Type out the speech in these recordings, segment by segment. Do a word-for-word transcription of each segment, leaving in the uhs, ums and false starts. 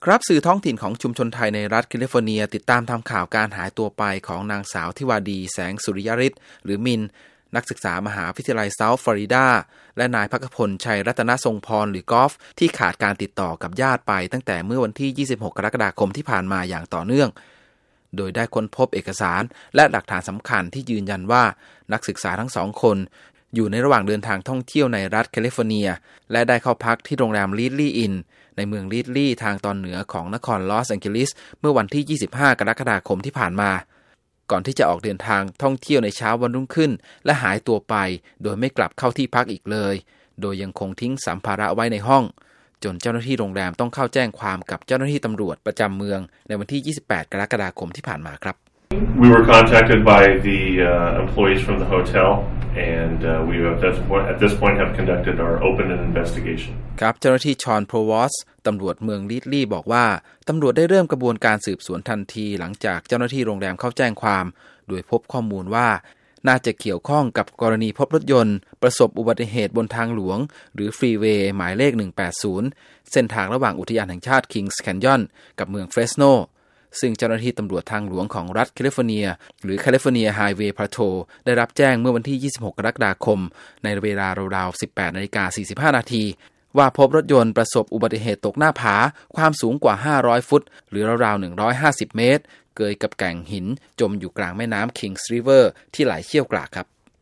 ครับสื่อท้องถิ่นของชุมชนไทยในรัฐแคลิฟอร์เนียติดตามทำข่าวการหายตัวไปของนางสาวทิวาดีแสงสุริยฤทธิ์หรือมินนักศึกษามหาวิทยาลัยเซาท์ฟลอริดาและนายภักพลชัยรัตนทรงพรหรือกอล์ฟที่ขาดการติดต่อกับญาติไปตั้งแต่เมื่อวันที่ยี่สิบหกกรกฎาคมที่ผ่านมาอย่างต่อเนื่องโดยได้ค้นพบเอกสารและหลักฐานสำคัญที่ยืนยันว่านักศึกษาทั้งสองคนอยู่ในระหว่างเดินทางท่องเที่ยวในรัฐแคลิฟอร์เนียและได้เข้าพักที่โรงแรมลีดลี่อินในเมืองลีดลี่ทางตอนเหนือของนครลอสแองเจลิสเมื่อวันที่ยี่สิบห้ากรกฎาคมที่ผ่านมาก่อนที่จะออกเดินทางท่องเที่ยวในเช้าวันรุ่งขึ้นและหายตัวไปโดยไม่กลับเข้าที่พักอีกเลยโดยยังคงทิ้งสัมภาระไว้ในห้องจนเจ้าหน้าที่โรงแรมต้องเข้าแจ้งความกับเจ้าหน้าที่ตำรวจประจำเมืองในวันที่ยี่สิบแปดกรกฎาคมที่ผ่านมาครับ We were contacted by the uh, employees from the hotel and uh, we at this point at this point have conducted our open investigation ครับเจ้าหน้าที่ชอนโพรวอสตำรวจเมืองลีดลี่บอกว่าตำรวจได้เริ่มกระบวนการสืบสวนทันทีหลังจากเจ้าหน้าที่โรงแรมเข้าแจ้งความโดยพบข้อมูลว่าน่าจะเกี่ยวข้องกับกรณีพบรถยนต์ประสบอุบัติเหตุบนทางหลวงหรือฟรีเวย์หมายเลขหนึ่งแปดศูนย์เส้นทางระหว่างอุทยานแห่งชาติคิงส์แคนยอนกับเมืองเฟรสโนซึ่งเจ้าหน้าที่ตำรวจทางหลวงของรัฐแคลิฟอร์เนียหรือแคลิฟอร์เนียไฮเวย์พาโทรได้รับแจ้งเมื่อวันที่ยี่สิบหกกรกฎาคมในเวลาราวๆ สิบแปดนาฬิกาสี่สิบห้านาทีว่าพบรถยนต์ประสบอุบัติเหตุตกหน้าผาความสูงกว่าห้าร้อยฟุตหรือราวๆหนึ่งร้อยห้าสิบเมตรเกยกับแก่งหินจมอยู่กลางแม่น้ำ Kings River ที่ไหลเชี่ยวกรากครับ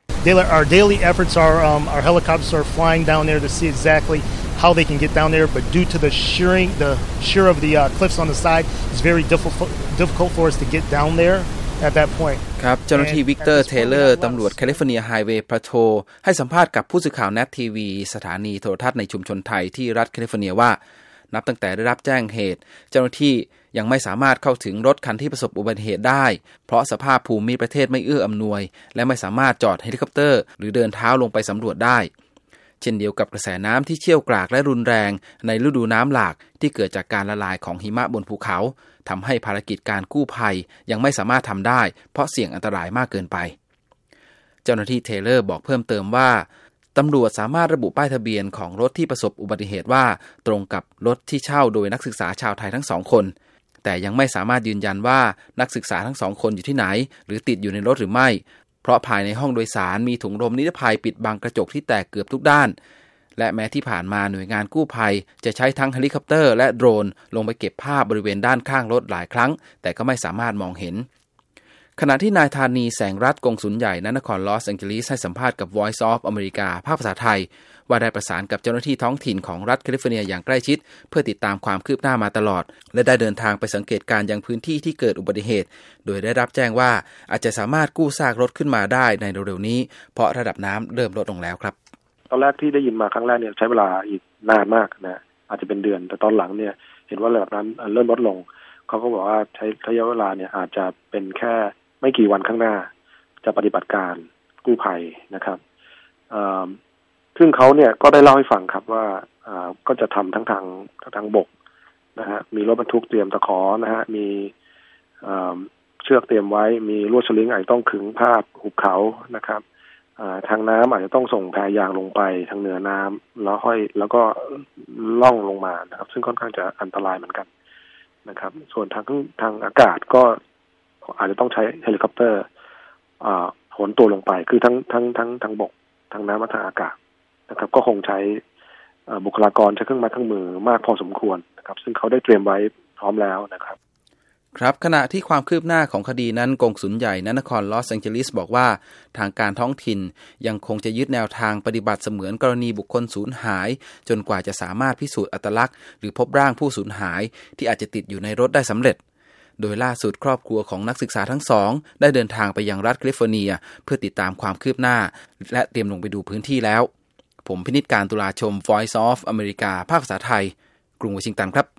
Our daily efforts are um, our helicopters are flying down there to see exactly how they can get down there, but due to the shearing, the shear of the uh, cliffs on the side, it's very difficult difficult for us to get down there at that point. ครับเจ้าหน้าที่วิกเตอร์เทเลอร์ตำรวจแคลิฟอร์เนียไฮเวย์พาโทรให้สัมภาษณ์กับผู้สื่อข่าว เอ็น ที วี สถานีโทรทัศน์ในชุมชนไทยที่รัฐแคลิฟอร์เนียว่านับตั้งแต่ได้รับแจ้งเหตุเจ้าหน้าที่ยังไม่สามารถเข้าถึงรถคันที่ประสบอุบัติเหตุได้เพราะสภาพภูมิประเทศไม่เอื้ออำนวยและไม่สามารถจอดเฮลิคอปเตอร์หรือเดินเท้าลงไปสำรวจได้เช่นเดียวกับกระแสน้ำที่เชี่ยวกรากและรุนแรงในฤดูน้ำหลากที่เกิดจากการละลายของหิมะบนภูเขาทำให้ภารกิจการกู้ภัยยังไม่สามารถทำได้เพราะเสี่ยงอันตรายมากเกินไปเจ้าหน้าที่เทเลอร์บอกเพิ่มเติมว่าตำรวจสามารถระบุป้ายทะเบียนของรถที่ประสบอุบัติเหตุว่าตรงกับรถที่เช่าโดยนักศึกษาชาวไทยทั้งสองคนแต่ยังไม่สามารถยืนยันว่านักศึกษาทั้งสองคนอยู่ที่ไหนหรือติดอยู่ในรถหรือไม่เพราะภายในห้องโดยสารมีถุงลมนิรภัยปิดบังกระจกที่แตกเกือบทุกด้านและแม้ที่ผ่านมาหน่วยงานกู้ภัยจะใช้ทั้งเฮลิคอปเตอร์และโดรนลงไปเก็บภาพบริเวณด้านข้างรถหลายครั้งแต่ก็ไม่สามารถมองเห็นขณะที่นายธานีแสงรัตน์กงสุลใหญ่ณนครลอสแองเจลิสให้สัมภาษณ์กับ Voice of America ภาคภาษาไทยว่าได้ประสานกับเจ้าหน้าที่ท้องถิ่นของรัฐแคลิฟอร์เนียอย่างใกล้ชิดเพื่อติดตามความคืบหน้ามาตลอดและได้เดินทางไปสังเกตการณ์ยังพื้นที่ที่เกิดอุบัติเหตุโดยได้รับแจ้งว่าอาจจะสามารถกู้ซากรถขึ้นมาได้ในเร็วๆนี้เพราะระดับน้ำเริ่มลดลงแล้วครับตอนแรกที่ได้ยินมาครั้งแรกเนี่ยใช้เวลาอีกนานมากนะอาจจะเป็นเดือนแต่ตอนหลังเนี่ยเห็นว่าระดับน้ำเริ่มลดลงเขาก็บอกว่าใช้ระยะเวลาเนี่ยอาจจะเป็นแค่ไม่กี่วันข้างหน้าจะปฏิบัติการกู้ภัยนะครับซึ่งเขาเนี่ยก็ได้เล่าให้ฟังครับว่าก็จะทำทั้งทางทางบกนะฮะมีรถบรรทุกเตรียมตะขอนะฮะมีเชือกเตรียมไว้มีลวดสลิงอาจจะต้องขึงผ้าหุบเขานะครับทางน้ำอาจจะต้องส่งแพยางลงไปทางเหนือน้ำแล้วห้อยแล้วก็ล่องลงมานะครับซึ่งค่อนข้างจะอันตรายเหมือนกันนะครับส่วนทางทางอากาศก็อาจจะต้องใช้เฮลิคอปเตอร์โหนตัวลงไปคือทั้งทั้งทั้งทางบกทางน้ำและทางอากาศนะครับก็คงใช้บุคลากรใช้เครื่องไม้เครื่องมือมากพอสมควรนะครับซึ่งเขาได้เตรียมไว้พร้อมแล้วนะครับครับขณะที่ความคืบหน้าของคดีนั้นกงสุลใหญ่ณนครลอสแองเจลิสบอกว่าทางการท้องถิ่นยังคงจะยึดแนวทางปฏิบัติเสมือนกรณีบุคคลสูญหายจนกว่าจะสามารถพิสูจน์อัตลักษณ์หรือพบร่างผู้สูญหายที่อาจจะติดอยู่ในรถได้สำเร็จโดยล่าสุดครอบครัวของนักศึกษาทั้งสองได้เดินทางไปยังรัฐแคลิฟอร์เนียเพื่อติดตามความคืบหน้าและเตรียมลงไปดูพื้นที่แล้วผมพินิจการตุลาชม Voice of America ภาคภาษาไทยกรุงวอชิงตันครับ